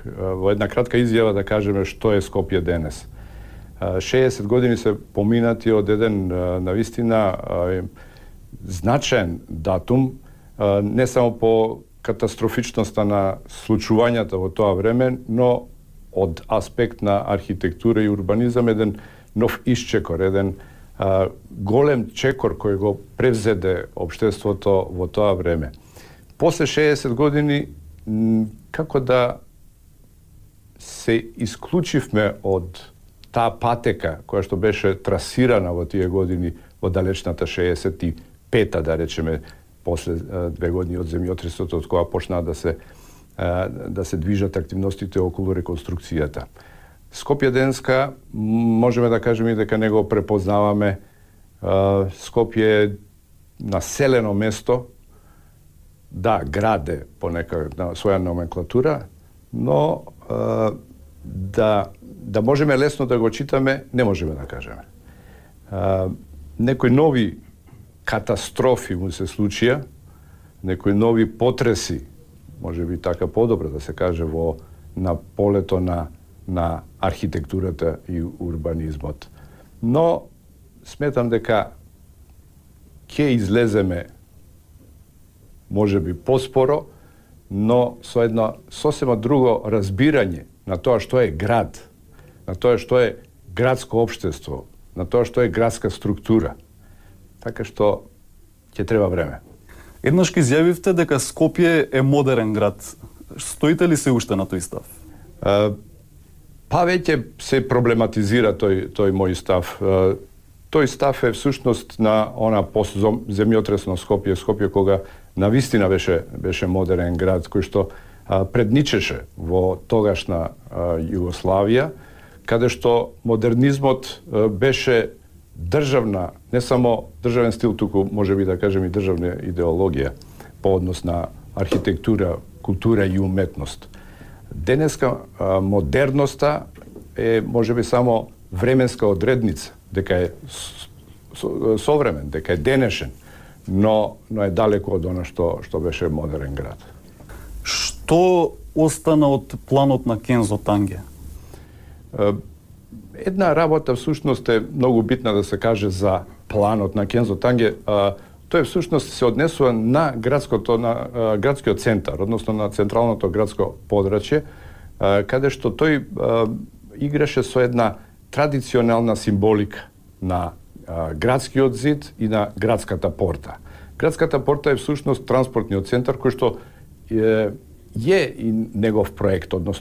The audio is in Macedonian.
во една кратка изјава да кажеме што е Скопје денес. 60 години се поминати од еден навистина значаен датум, не само по катастрофичноста на случувањата во тоа време, но од аспект на архитектура и урбанизам еден нов исчекор, еден голем чекор кој го превзеде општеството во тоа време. После 60 години, како да се исклучивме од таа патека која што беше трасирана во тие години, во далечната 65-та, да речеме, после 2 години од земјотресот, од која почнаа да се движат активностите околу реконструкцијата. Скопје денеска, можеме да кажеме и дека не го препознаваме. Скопје е населено место, да, граде по нека своја номенклатура, но да можеме лесно да го читаме, не можеме да кажеме. Некои нови катастрофи му се случија, некои нови потреси, може би така подобро да се каже, на полето на архитектурата и урбанизмот. Но сметам дека ќе излеземе може би поспоро, но со едно сосема друго разбирање на тоа што е град, на тоа што е градско општество, на тоа што е градска структура. Така што ќе треба време. Еднаш ке изјавивте дека Скопје е модерен град. Стоите ли се уште на тој став? Па веќе се проблематизира тој мој став. Тој став е всушност на она земјотресно Скопје кога навистина беше модерен град кој што предничеше во тогашна Југославија, каде што модернизмот беше државна, не само државен стил, туку може би да кажем и државна идеологија по однос на архитектура, култура и уметност. Денеска модерноста е може би само временска одредница, дека е современ, дека е денешен, но е далеко од она што беше модерен град. Што остана од планот на Кензо Танге? Една работа всушност е многу битна да се каже за планот на Кензо Танге. Тој всушност се однесува на градскиот центар, односно на централното градско подрачје, каде што тој играше со една традиционална символика на градскиот зид и на градската порта. Градската порта е всушност транспортниот центар кој што е и негов проект, односно